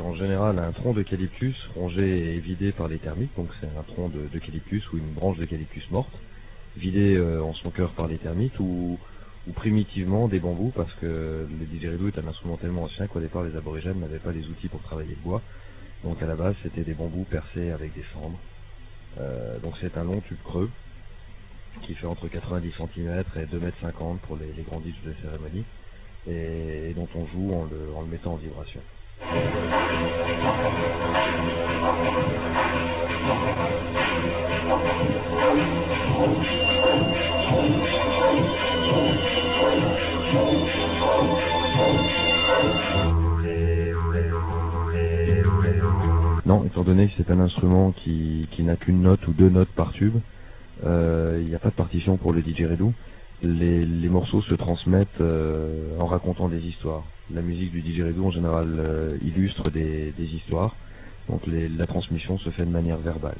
en général un tronc d'eucalyptus rongé et vidé par les termites, donc c'est un tronc d'eucalyptus ou une branche d'eucalyptus morte, vidé en son cœur par les termites, ou primitivement des bambous, parce que le didgeridoo est un instrument tellement ancien qu'au départ les aborigènes n'avaient pas les outils pour travailler le bois, donc à la base c'était des bambous percés avec des cendres. Donc c'est un long tube creux qui fait entre 90 cm et 2,50 m pour les grands ditches de cérémonie, et dont on joue en le mettant en vibration. Non, étant donné que c'est un instrument qui n'a qu'une note ou deux notes par tube, il n'y a pas de partition pour le didgeridoo. Les morceaux se transmettent en racontant des histoires. La musique du didgeridoo en général illustre des histoires, donc la transmission se fait de manière verbale.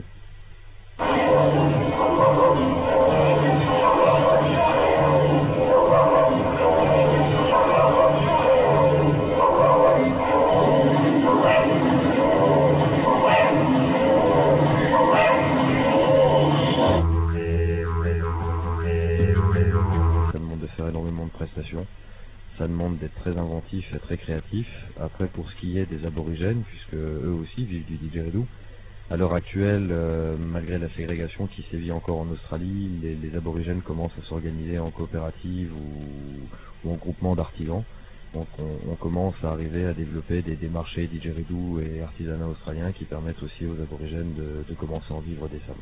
Ça demande d'être très inventif et très créatif. Après, pour ce qui est des aborigènes, puisque eux aussi vivent du didgeridoo, à l'heure actuelle, malgré la ségrégation qui sévit encore en Australie, les aborigènes commencent à s'organiser en coopérative ou en groupement d'artisans. Donc on commence à arriver à développer des marchés didgeridoo et artisanat australiens qui permettent aussi aux aborigènes de commencer à en vivre décemment.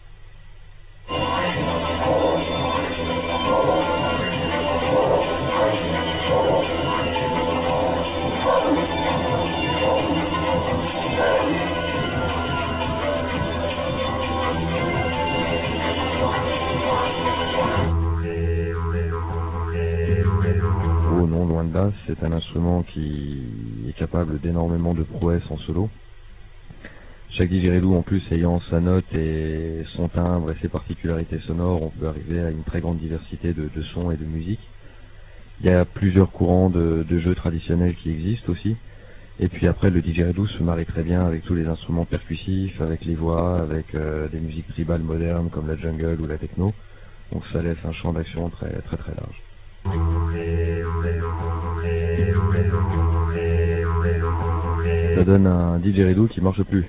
Oh non, loin de là, c'est un instrument qui est capable d'énormément de prouesses en solo. Chaque didgeridoo en plus ayant sa note et son timbre et ses particularités sonores, on peut arriver à une très grande diversité de sons et de musique. Il y a plusieurs courants de jeux traditionnels qui existent aussi. Et puis après, le didgeridoo se marie très bien avec tous les instruments percussifs, avec les voix, avec des musiques tribales modernes comme la jungle ou la techno. Donc ça laisse un champ d'action très très très large. Ça donne un didgeridoo qui marche plus.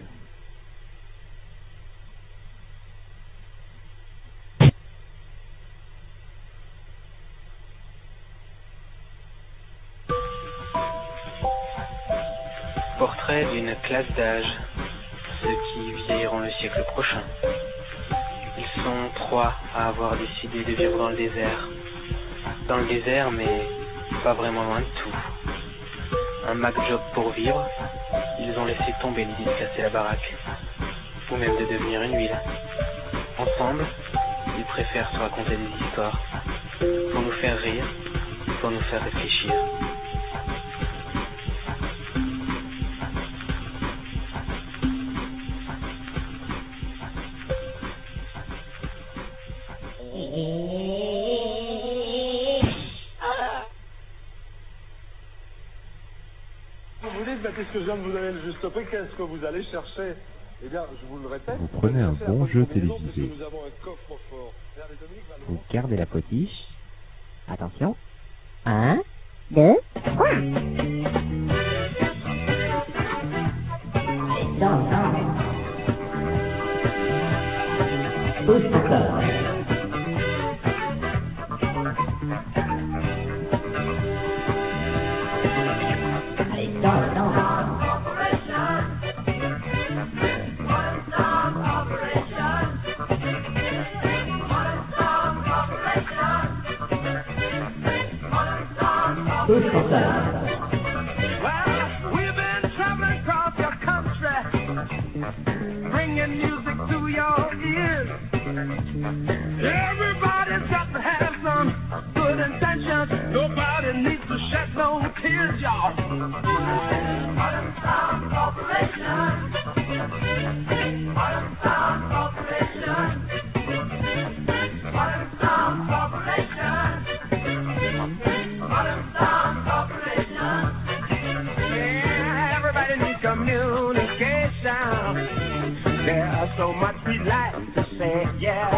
Portrait d'une classe d'âge, ceux qui vieilliront le siècle prochain. Ils sont 3 à avoir décidé de vivre dans le désert. Dans le désert, mais pas vraiment loin de tout. Un Mac job pour vivre, ils ont laissé tomber l'idée de casser la baraque, ou même de devenir une ville. Ensemble, ils préfèrent se raconter des histoires, pour nous faire rire, pour nous faire réfléchir. Qu'est-ce que je viens de vous donner le juste prix? Qu'est-ce que vous allez chercher? Eh bien, je vous le répète. Vous prenez un bon jeu télévisé. Vous gardez la potiche. Attention. 1, 2, 3. Pousse encore. Allez, danse. Well, we've been traveling across your country, bringing music to your ears. Everybody's got to have some good intentions. Nobody needs to shed no tears, y'all. Modern Sound Corporation. Modern Sound Corporation. Modern Sound Corporation. Modern Sound Corporation. Yeah, everybody needs some music. so much we'd like to say, yeah.